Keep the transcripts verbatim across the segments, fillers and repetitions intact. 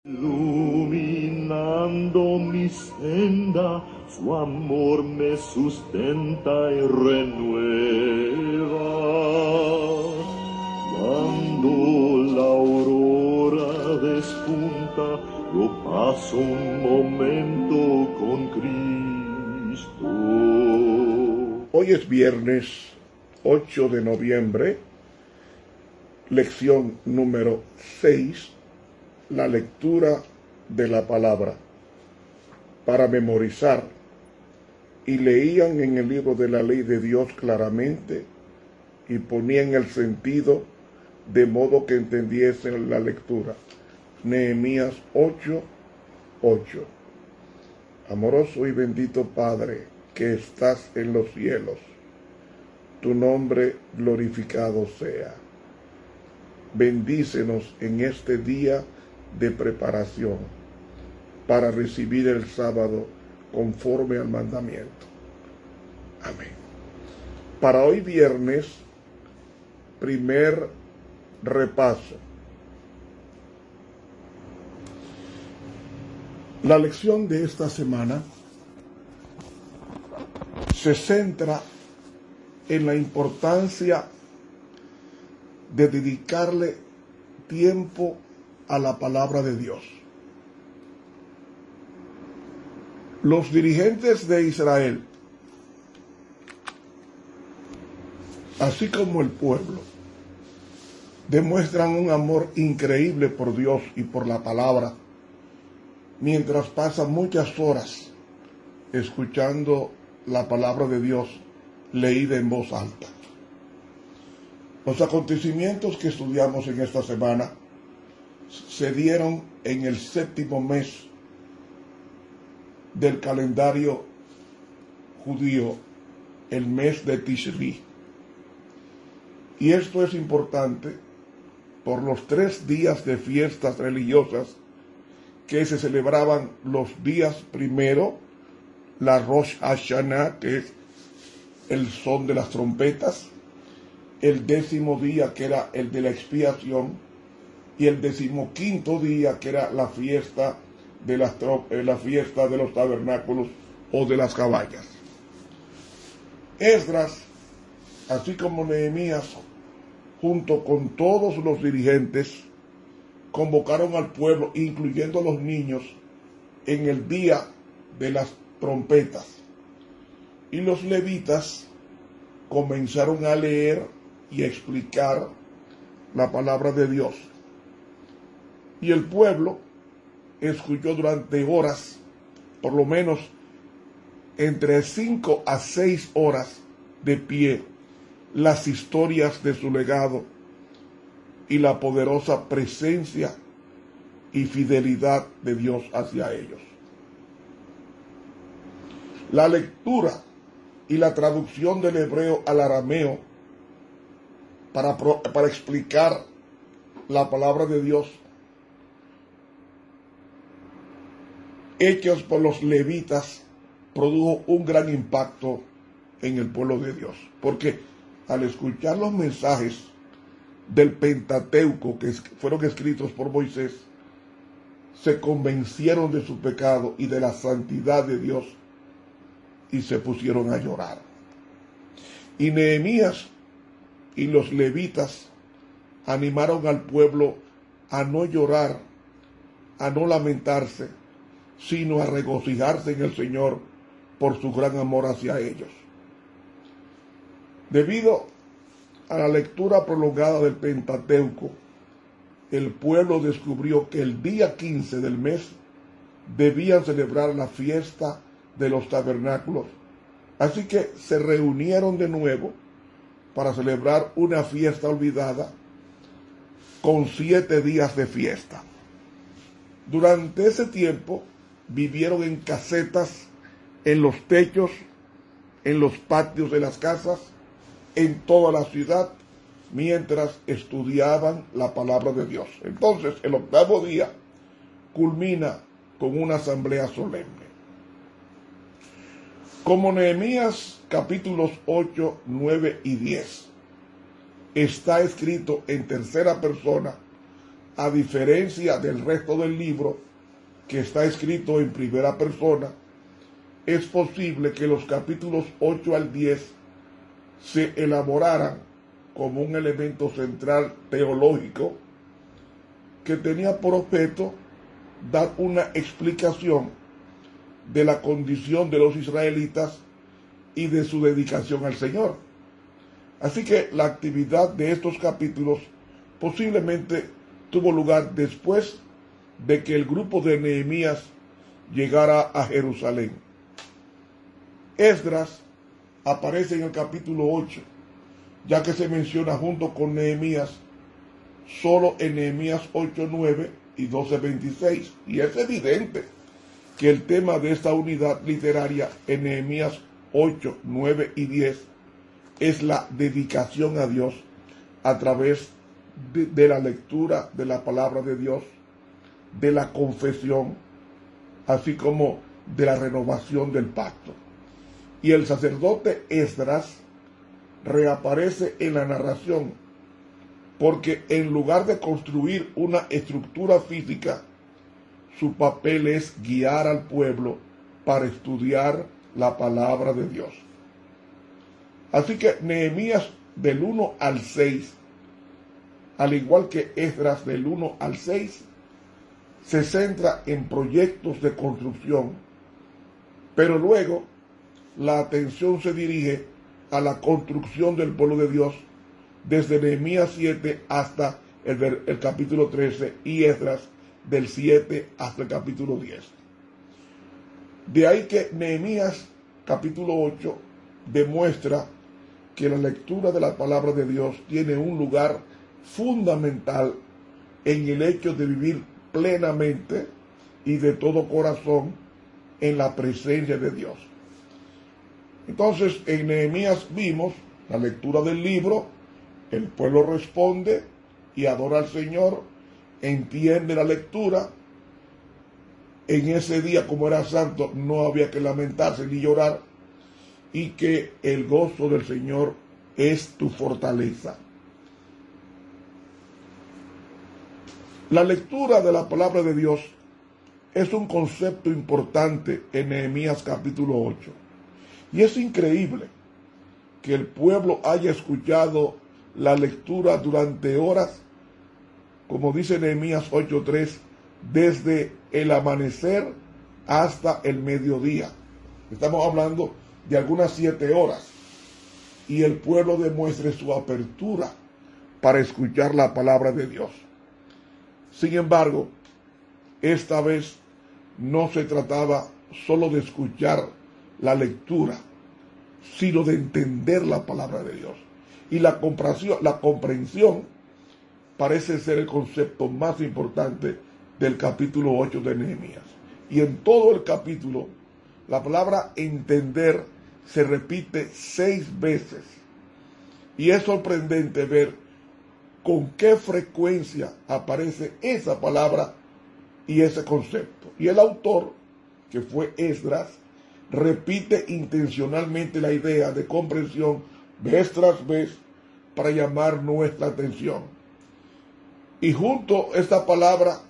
Iluminando mi senda, su amor me sustenta y renueva. Cuando la aurora despunta, yo paso un momento con Cristo. Hoy es viernes ocho de noviembre, lección número seis, la lectura de la palabra para memorizar, y leían en el libro de la ley de Dios claramente y ponían el sentido de modo que entendiesen la lectura. Nehemías ocho, ocho. Amoroso y bendito Padre, que estás en los cielos, tu nombre glorificado sea. Bendícenos en este día de preparación para recibir el sábado conforme al mandamiento. Amén. Para hoy viernes, primer repaso. La lección de esta semana se centra en la importancia de dedicarle tiempo a la palabra de Dios. Los dirigentes de Israel, así como el pueblo, demuestran un amor increíble por Dios y por la palabra, mientras pasan muchas horas escuchando la palabra de Dios leída en voz alta. Los acontecimientos que estudiamos en esta semana se dieron en el séptimo mes del calendario judío, el mes de Tishri. Y esto es importante por los tres días de fiestas religiosas que se celebraban los días primero, la Rosh Hashanah, que es el son de las trompetas, el décimo día, que era el de la expiación, y el decimoquinto día, que era la fiesta de las eh, la fiesta de los tabernáculos o de las caballas. Esdras, así como Nehemías, junto con todos los dirigentes, convocaron al pueblo, incluyendo a los niños, en el día de las trompetas. Y los levitas comenzaron a leer y a explicar la palabra de Dios. Y el pueblo escuchó durante horas, por lo menos entre cinco a seis horas de pie, las historias de su legado y la poderosa presencia y fidelidad de Dios hacia ellos. La lectura y la traducción del hebreo al arameo para, para explicar la palabra de Dios, hechos por los levitas, produjo un gran impacto en el pueblo de Dios, porque al escuchar los mensajes del Pentateuco que fueron escritos por Moisés, se convencieron de su pecado y de la santidad de Dios y se pusieron a llorar. Y Nehemías y los levitas animaron al pueblo a no llorar, a no lamentarse, sino a regocijarse en el Señor por su gran amor hacia ellos. Debido a la lectura prolongada del Pentateuco, el pueblo descubrió que el día quince del mes debían celebrar la fiesta de los tabernáculos. Así que se reunieron de nuevo para celebrar una fiesta olvidada con siete días de fiesta. Durante ese tiempo vivieron en casetas, en los techos, en los patios de las casas, en toda la ciudad, mientras estudiaban la palabra de Dios. Entonces, el octavo día culmina con una asamblea solemne. Como Nehemías capítulos ocho, nueve y diez está escrito en tercera persona, a diferencia del resto del libro, que está escrito en primera persona, es posible que los capítulos ocho al diez se elaboraran como un elemento central teológico que tenía por objeto dar una explicación de la condición de los israelitas y de su dedicación al Señor. Así que la actividad de estos capítulos posiblemente tuvo lugar después de que el grupo de Nehemías llegara a Jerusalén. Esdras aparece en el capítulo ocho, ya que se menciona junto con Nehemías solo en Nehemías ocho nueve y doce veintiséis, y es evidente que el tema de esta unidad literaria en Nehemías ocho, nueve y diez es la dedicación a Dios a través de, de la lectura de la palabra de Dios, de la confesión, así como de la renovación del pacto. Y el sacerdote Esdras reaparece en la narración, porque en lugar de construir una estructura física, su papel es guiar al pueblo para estudiar la palabra de Dios. Así que Nehemías del uno al seis, al igual que Esdras del uno al seis, se centra en proyectos de construcción, pero luego la atención se dirige a la construcción del pueblo de Dios desde Nehemías siete hasta el, el capítulo trece y Esdras del siete hasta el capítulo diez. De ahí que Nehemías capítulo ocho demuestra que la lectura de la palabra de Dios tiene un lugar fundamental en el hecho de vivir plenamente y de todo corazón en la presencia de Dios. Entonces, en Nehemías vimos la lectura del libro, el pueblo responde y adora al Señor, entiende la lectura. En ese día, como era santo, no había que lamentarse ni llorar, y que el gozo del Señor es tu fortaleza. La lectura de la palabra de Dios es un concepto importante en Nehemías capítulo ocho. Y es increíble que el pueblo haya escuchado la lectura durante horas, como dice Nehemías ocho tres, desde el amanecer hasta el mediodía. Estamos hablando de algunas siete horas. Y el pueblo demuestre su apertura para escuchar la palabra de Dios. Sin embargo, esta vez no se trataba solo de escuchar la lectura, sino de entender la palabra de Dios. Y la comprensión, la comprensión parece ser el concepto más importante del capítulo ocho de Nehemías. Y en todo el capítulo, la palabra entender se repite seis veces. Y es sorprendente ver con qué frecuencia aparece esa palabra y ese concepto. Y el autor, que fue Esdras, repite intencionalmente la idea de comprensión vez tras vez para llamar nuestra atención. Y junto a esta palabra,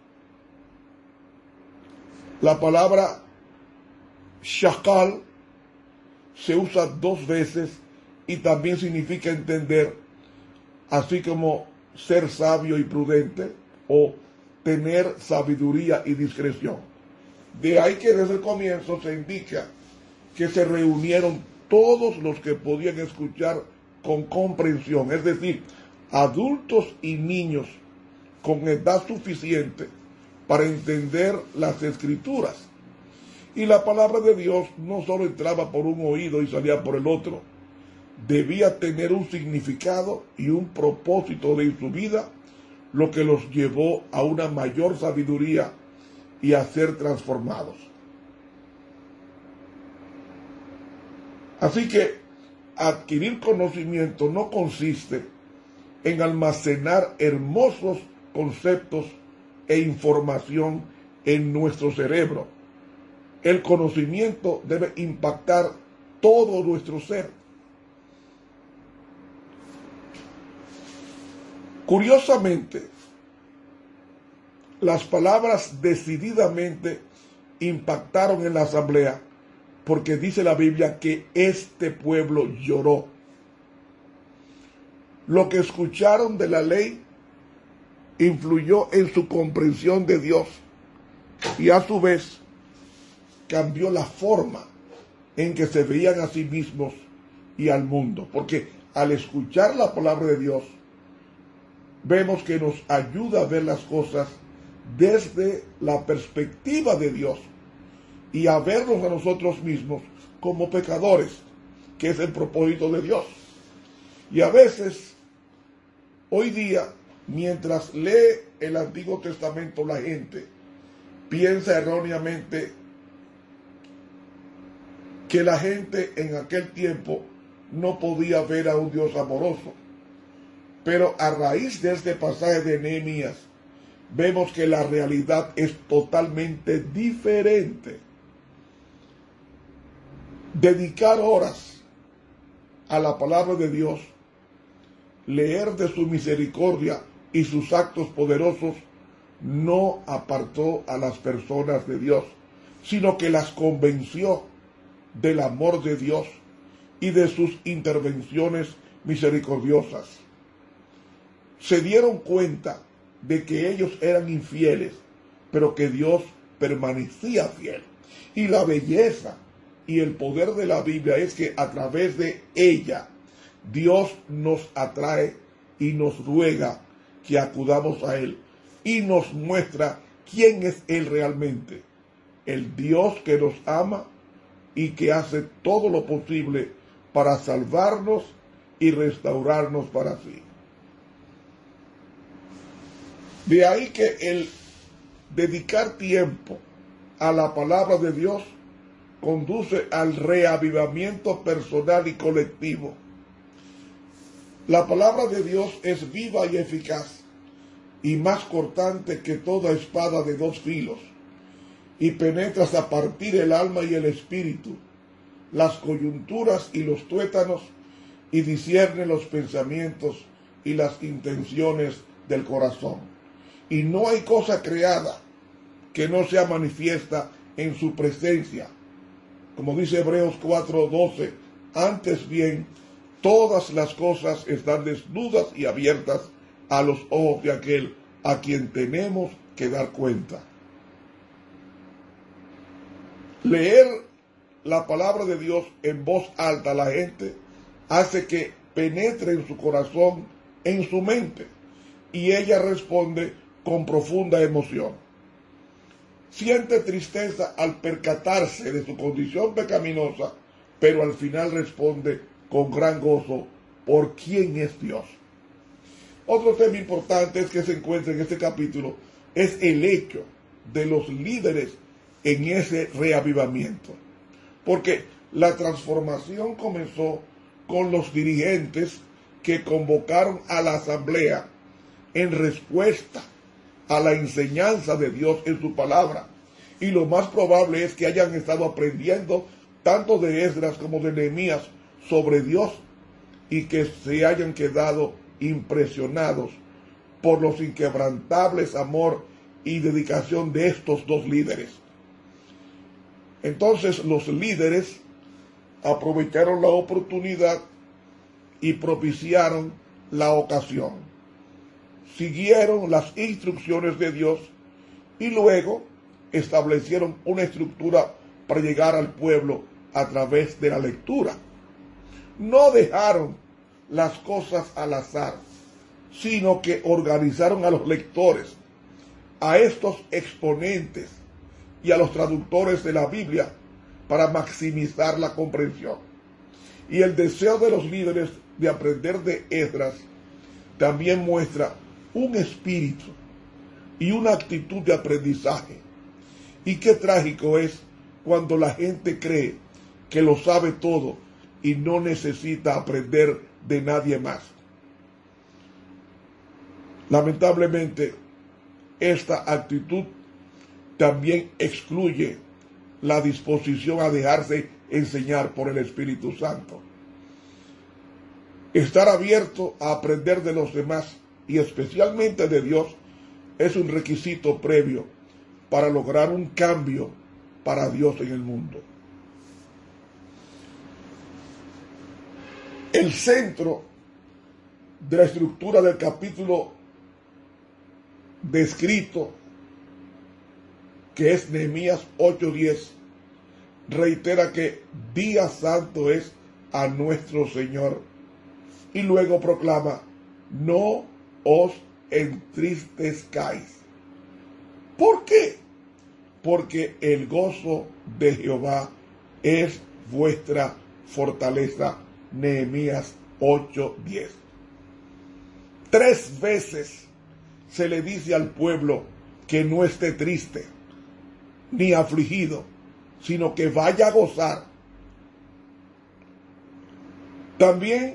la palabra shakal se usa dos veces y también significa entender, así como ser sabio y prudente o tener sabiduría y discreción. De ahí que desde el comienzo se indica que se reunieron todos los que podían escuchar con comprensión, es decir, adultos y niños con edad suficiente para entender las escrituras. Y la palabra de Dios no solo entraba por un oído y salía por el otro, debía tener un significado y un propósito de su vida, lo que los llevó a una mayor sabiduría y a ser transformados. Así que adquirir conocimiento no consiste en almacenar hermosos conceptos e información en nuestro cerebro. El conocimiento debe impactar todo nuestro ser. Curiosamente, Las palabras decididamente impactaron en la asamblea, porque dice la Biblia que este pueblo lloró. Lo que escucharon de la ley influyó en su comprensión de Dios y a su vez cambió la forma en que se veían a sí mismos y al mundo, porque al escuchar la palabra de Dios vemos que nos ayuda a ver las cosas desde la perspectiva de Dios y a vernos a nosotros mismos como pecadores, que es el propósito de Dios. Y a veces, hoy día, mientras lee el Antiguo Testamento, la gente piensa erróneamente que la gente en aquel tiempo no podía ver a un Dios amoroso. Pero a raíz de este pasaje de Nehemías, vemos que la realidad es totalmente diferente. Dedicar horas a la palabra de Dios, leer de su misericordia y sus actos poderosos, no apartó a las personas de Dios, sino que las convenció del amor de Dios y de sus intervenciones misericordiosas. Se dieron cuenta de que ellos eran infieles, pero que Dios permanecía fiel. Y la belleza y el poder de la Biblia es que a través de ella Dios nos atrae y nos ruega que acudamos a Él y nos muestra quién es Él realmente, el Dios que nos ama y que hace todo lo posible para salvarnos y restaurarnos para sí. De ahí que el dedicar tiempo a la palabra de Dios conduce al reavivamiento personal y colectivo. La palabra de Dios es viva y eficaz, y más cortante que toda espada de dos filos, y penetra hasta partir el alma y el espíritu, las coyunturas y los tuétanos, y discierne los pensamientos y las intenciones del corazón. Y no hay cosa creada que no sea manifiesta en su presencia. Como dice Hebreos cuatro doce, antes bien, todas las cosas están desnudas y abiertas a los ojos de aquel a quien tenemos que dar cuenta. Leer la palabra de Dios en voz alta a la gente hace que penetre en su corazón, en su mente, y ella responde con profunda emoción. Siente tristeza al percatarse de su condición pecaminosa, pero al final responde con gran gozo por quién es Dios. Otro tema importante es que se encuentra en este capítulo es el hecho de los líderes en ese reavivamiento, porque la transformación comenzó con los dirigentes que convocaron a la asamblea en respuesta a la enseñanza de Dios en su palabra, y lo más probable es que hayan estado aprendiendo tanto de Esdras como de Nehemías sobre Dios y que se hayan quedado impresionados por los inquebrantables amor y dedicación de estos dos líderes. Entonces los líderes aprovecharon la oportunidad y propiciaron la ocasión. Siguieron las instrucciones de Dios y luego establecieron una estructura para llegar al pueblo a través de la lectura. No dejaron las cosas al azar, sino que organizaron a los lectores, a estos exponentes y a los traductores de la Biblia para maximizar la comprensión. Y el deseo de los líderes de aprender de Esdras también muestra un espíritu y una actitud de aprendizaje. Y qué trágico es cuando la gente cree que lo sabe todo y no necesita aprender de nadie más. Lamentablemente, esta actitud también excluye la disposición a dejarse enseñar por el Espíritu Santo. Estar abierto a aprender de los demás y especialmente de Dios es un requisito previo para lograr un cambio para Dios en el mundo. El centro de la estructura del capítulo descrito, que es Nehemías ocho diez, reitera que día santo es a nuestro Señor, y luego proclama: no os entristezcáis. ¿Por qué? Porque el gozo de Jehová es vuestra fortaleza. Nehemías ocho diez. Tres veces se le dice al pueblo que no esté triste ni afligido, sino que vaya a gozar. También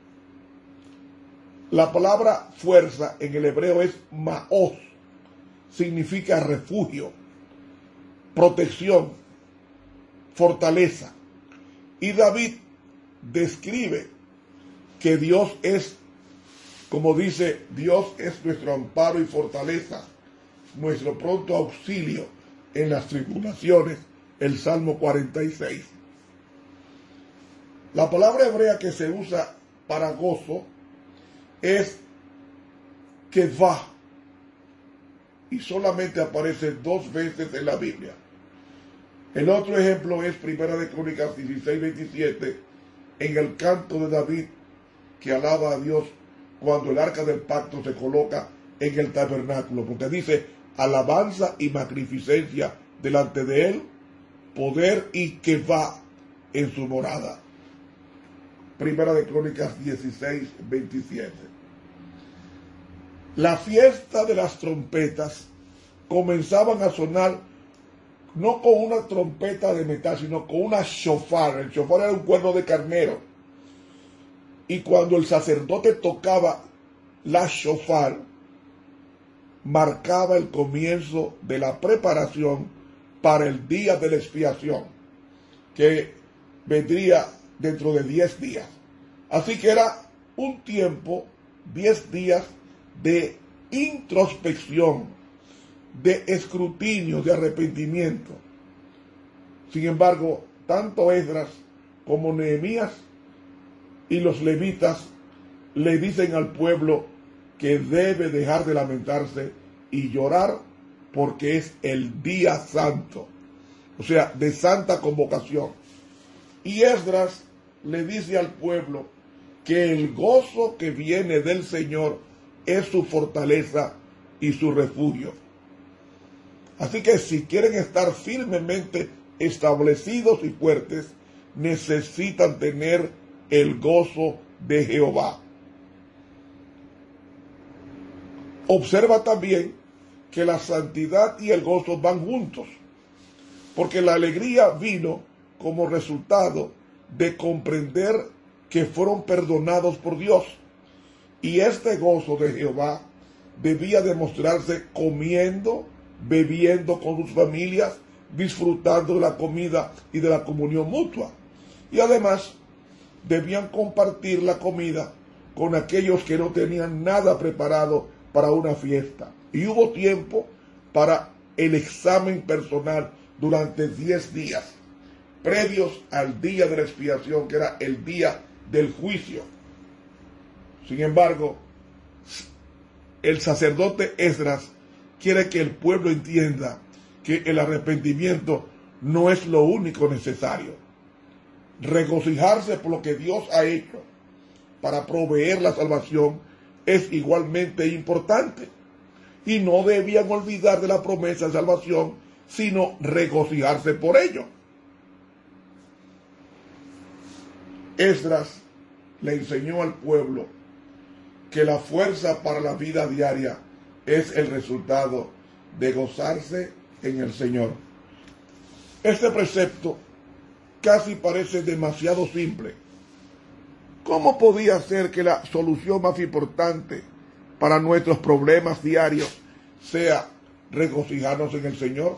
la palabra fuerza en el hebreo es maoz, significa refugio, protección, fortaleza. Y David describe que Dios es, como dice, Dios es nuestro amparo y fortaleza, nuestro pronto auxilio en las tribulaciones, el Salmo cuarenta y seis. La palabra hebrea que se usa para gozo es kevah, y solamente aparece dos veces en la Biblia. El otro ejemplo es Primera de Crónicas dieciséis veintisiete, en el canto de David, que alaba a Dios cuando el arca del pacto se coloca en el tabernáculo, porque dice: alabanza y magnificencia delante de él, poder y kevah en su morada. Primera de Crónicas dieciséis veintisiete. La fiesta de las trompetas comenzaban a sonar no con una trompeta de metal, sino con una shofar. El shofar era un cuerno de carnero. Y cuando el sacerdote tocaba la shofar, marcaba el comienzo de la preparación para el día de la expiación, que vendría dentro de diez días. Así que era un tiempo, diez días de introspección, de escrutinio, de arrepentimiento. Sin embargo, tanto Esdras como Nehemías y los levitas le dicen al pueblo que debe dejar de lamentarse y llorar, porque es el día santo, o sea, de santa convocación. Y Esdras le dice al pueblo que el gozo que viene del Señor es su fortaleza y su refugio. Así que si quieren estar firmemente establecidos y fuertes, necesitan tener el gozo de Jehová. Observa también que la santidad y el gozo van juntos, porque la alegría vino como resultado de comprender que fueron perdonados por Dios, y este gozo de Jehová debía demostrarse comiendo, bebiendo con sus familias, disfrutando de la comida y de la comunión mutua. Y además debían compartir la comida con aquellos que no tenían nada preparado para una fiesta. Y hubo tiempo para el examen personal durante diez días, previos al día de la expiación, que era el día del juicio. Sin embargo, el sacerdote Esdras quiere que el pueblo entienda que el arrepentimiento no es lo único necesario. Regocijarse por lo que Dios ha hecho para proveer la salvación es igualmente importante. Y no debían olvidar de la promesa de salvación, sino regocijarse por ello. Esdras le enseñó al pueblo que la fuerza para la vida diaria es el resultado de gozarse en el Señor. Este precepto casi parece demasiado simple. ¿Cómo podía ser que la solución más importante para nuestros problemas diarios sea regocijarnos en el Señor?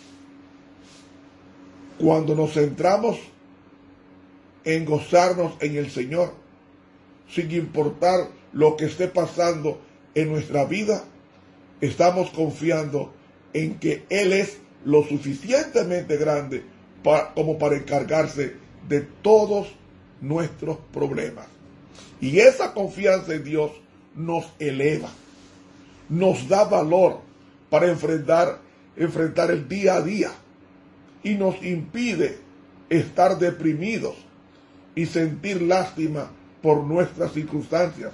Cuando nos centramos en gozarnos en el Señor, sin importar lo que esté pasando en nuestra vida, estamos confiando en que Él es lo suficientemente grande para, como para encargarse de todos nuestros problemas. Y esa confianza en Dios nos eleva, nos da valor para enfrentar, enfrentar el día a día y nos impide estar deprimidos y sentir lástima por nuestras circunstancias.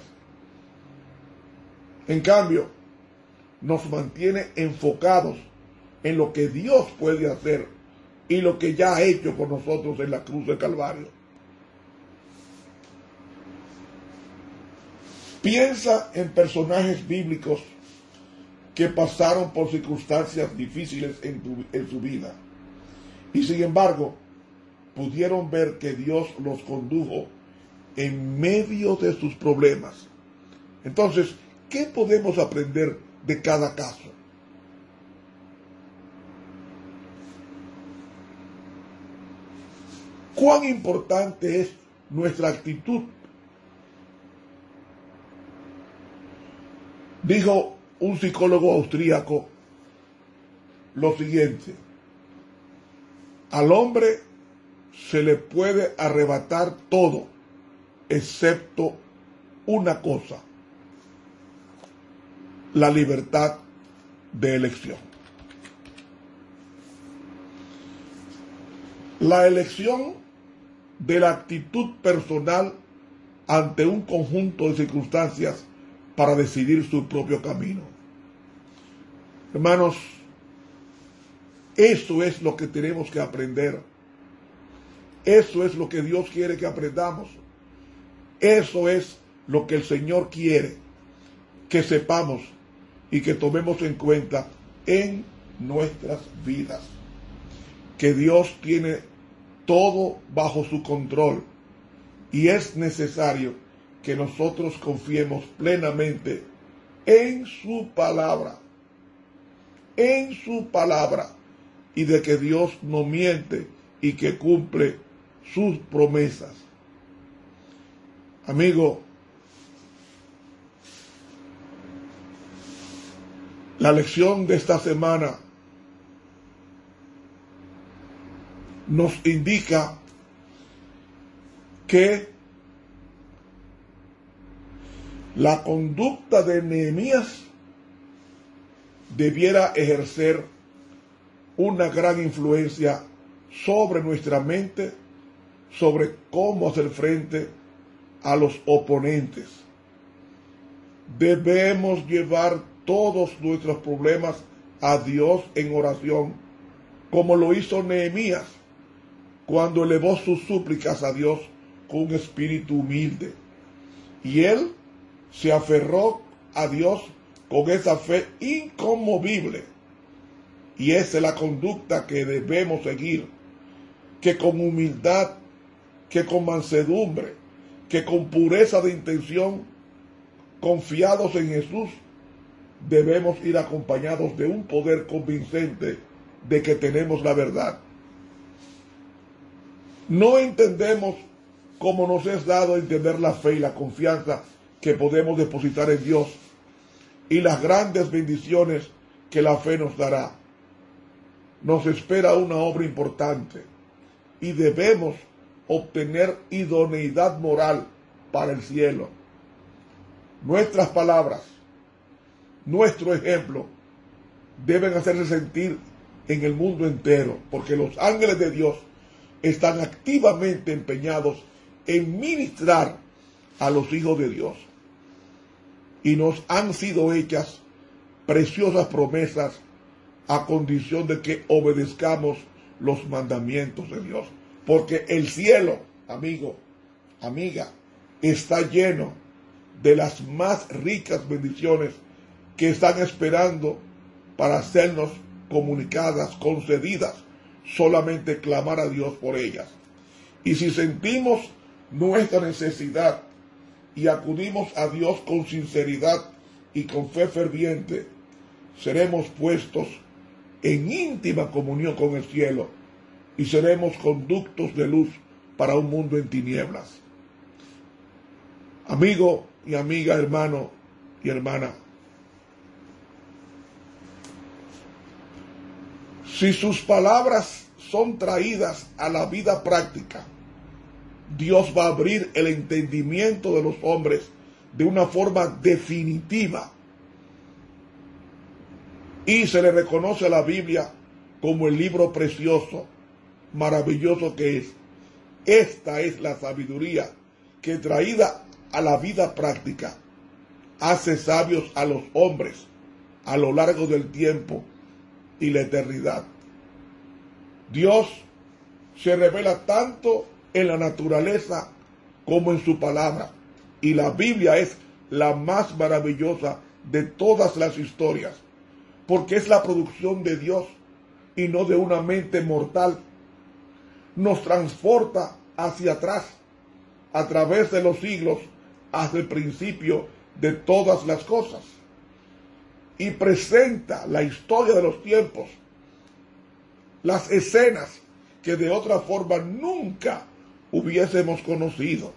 En cambio, nos mantiene enfocados en lo que Dios puede hacer y lo que ya ha hecho por nosotros en la cruz del Calvario. Piensa en personajes bíblicos que pasaron por circunstancias difíciles en, tu, en su vida y sin embargo pudieron ver que Dios los condujo en medio de sus problemas. Entonces, ¿qué podemos aprender de cada caso? ¿Cuán importante es nuestra actitud? Dijo un psicólogo austríaco lo siguiente: al hombre se le puede arrebatar todo, excepto una cosa: la libertad de elección. La elección de la actitud personal ante un conjunto de circunstancias para decidir su propio camino. Hermanos, eso es lo que tenemos que aprender. Eso es lo que Dios quiere que aprendamos. Eso es lo que el Señor quiere que sepamos y que tomemos en cuenta en nuestras vidas. Que Dios tiene todo bajo su control y es necesario que nosotros confiemos plenamente en su palabra, en su palabra, y de que Dios no miente y que cumple sus promesas. Amigo, la lección de esta semana nos indica que la conducta de Nehemías debiera ejercer una gran influencia sobre nuestra mente, sobre cómo hacer frente a los oponentes. Debemos llevar todos nuestros problemas a Dios en oración, como lo hizo Nehemías cuando elevó sus súplicas a Dios con un espíritu humilde. Y él se aferró a Dios con esa fe inconmovible. Y esa es la conducta que debemos seguir, que con humildad, que con mansedumbre, que con pureza de intención, confiados en Jesús, debemos ir acompañados de un poder convincente de que tenemos la verdad. No entendemos cómo nos es dado entender la fe y la confianza que podemos depositar en Dios y las grandes bendiciones que la fe nos dará. Nos espera una obra importante y debemos obtener idoneidad moral para el cielo. Nuestras palabras, nuestro ejemplo, deben hacerse sentir en el mundo entero, porque los ángeles de Dios están activamente empeñados en ministrar a los hijos de Dios. Y nos han sido hechas preciosas promesas a condición de que obedezcamos los mandamientos de Dios. Porque el cielo, amigo, amiga, está lleno de las más ricas bendiciones que están esperando para sernos comunicadas, concedidas, solamente clamar a Dios por ellas. Y si sentimos nuestra necesidad y acudimos a Dios con sinceridad y con fe ferviente, seremos puestos en íntima comunión con el cielo y seremos conductos de luz para un mundo en tinieblas. Amigo y amiga, hermano y hermana, Si sus palabras son traídas a la vida práctica, Dios va a abrir el entendimiento de los hombres de una forma definitiva. Y se le reconoce a la Biblia como el libro precioso, maravilloso que es. Esta es la sabiduría que, traída a la vida práctica, hace sabios a los hombres a lo largo del tiempo y la eternidad. Dios se revela tanto en la naturaleza como en su palabra, y la Biblia es la más maravillosa de todas las historias, porque es la producción de Dios y no de una mente mortal. Nos transporta hacia atrás, a través de los siglos, hasta el principio de todas las cosas, y presenta la historia de los tiempos, las escenas que de otra forma nunca hubiésemos conocido.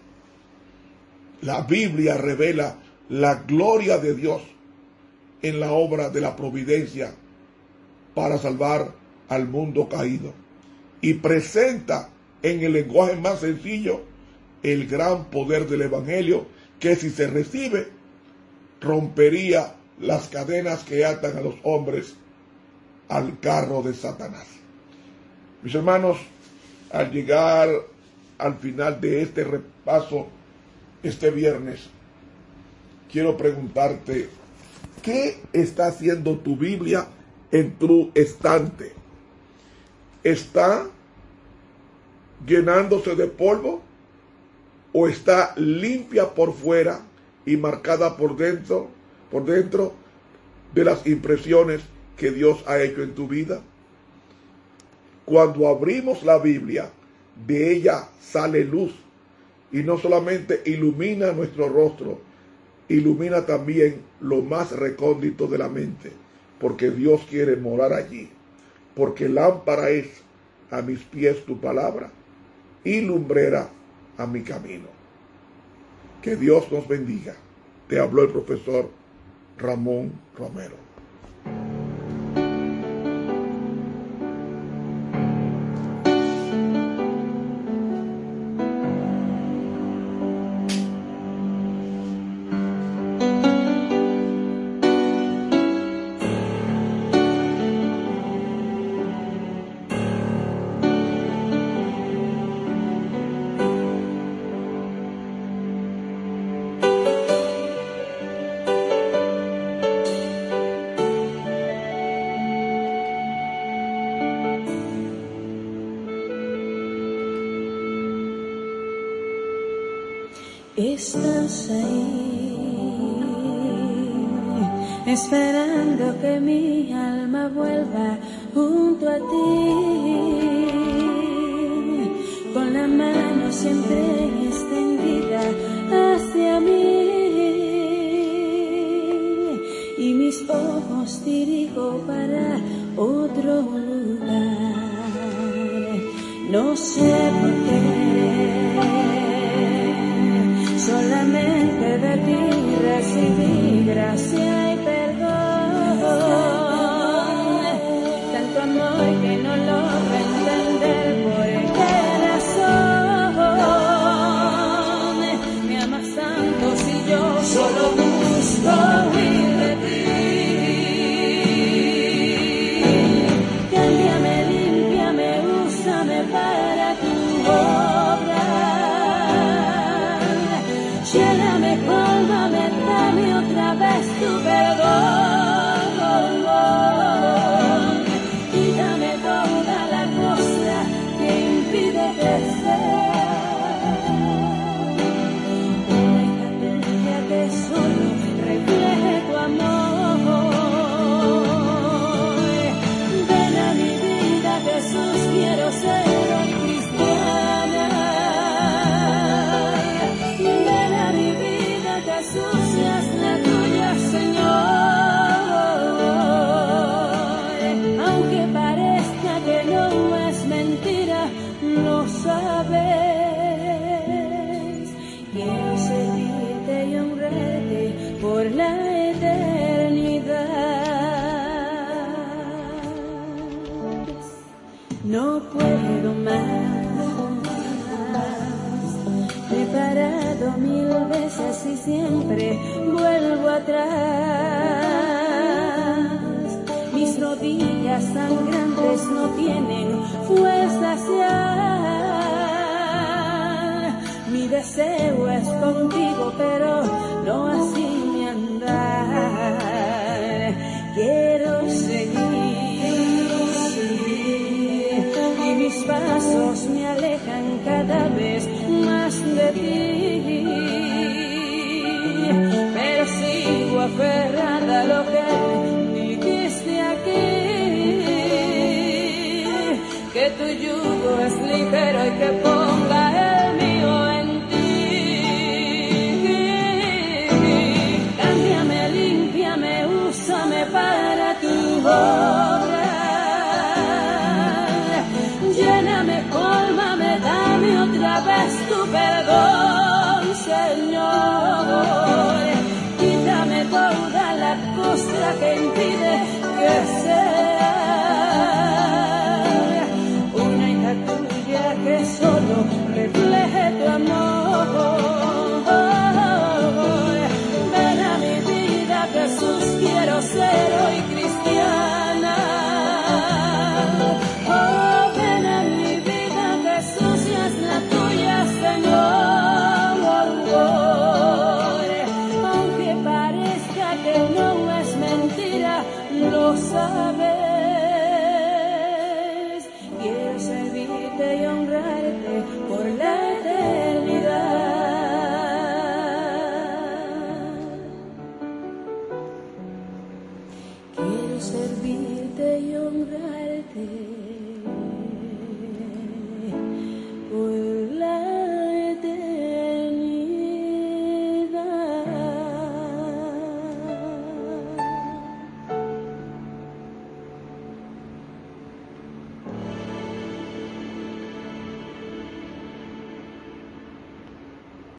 La Biblia revela la gloria de Dios en la obra de la providencia para salvar al mundo caído, y presenta en el lenguaje más sencillo el gran poder del Evangelio, que si se recibe rompería las cadenas que atan a los hombres al carro de Satanás. Mis hermanos, al llegar al final de este repaso este viernes, quiero preguntarte, ¿qué está haciendo tu Biblia en tu estante? ¿Está llenándose de polvo o está limpia por fuera y marcada por dentro, por dentro de las impresiones que Dios ha hecho en tu vida? Cuando abrimos la Biblia, de ella sale luz, y no solamente ilumina nuestro rostro, ilumina también lo más recóndito de la mente, porque Dios quiere morar allí, porque lámpara es a mis pies tu palabra y lumbrera a mi camino. Que Dios nos bendiga. Te habló el profesor Ramón Romero. Estás ahí, esperando que mi alma vuelva junto a ti, con la mano siempre extendida hacia mí, y mis ojos dirijo para otro lugar. No sé por qué, solamente de ti recibí gracia y perdón, tanto amor que no logro entender por qué razón me amas tanto si yo solo busco huir de ti. Cámbiame, límpiame, úsame para tu obra. Lléname, cólmame, dame otra vez tu perdón. Quítame toda la cosa que impide crecer. Déjate que solo refleje tu amor. Ven a mi vida, Jesús, quiero ser hoy cristiana. Ven a mi vida, Jesús, seas la tuya, Señor. Aunque parezca que no es mentira, lo sabes. Quiero servirte y honrarte por la eternidad. no puedo más. He parado mil veces y siempre vuelvo atrás. Mis rodillas sangrantes no tienen fuerzas ya. Mi deseo es contigo, pero no así mi andar. Quiero seguir y mis pasos me alejan cada vez más de ti, pero sigo aferrada a lo que dijiste aquí, que tu yugo es ligero y que ponga el mío en ti. Cámbiame, límpiame, úsame para tu obra. Lléname, cólmame, dame otra vez tu perdón, Señor. Quítame toda la costra que impide que se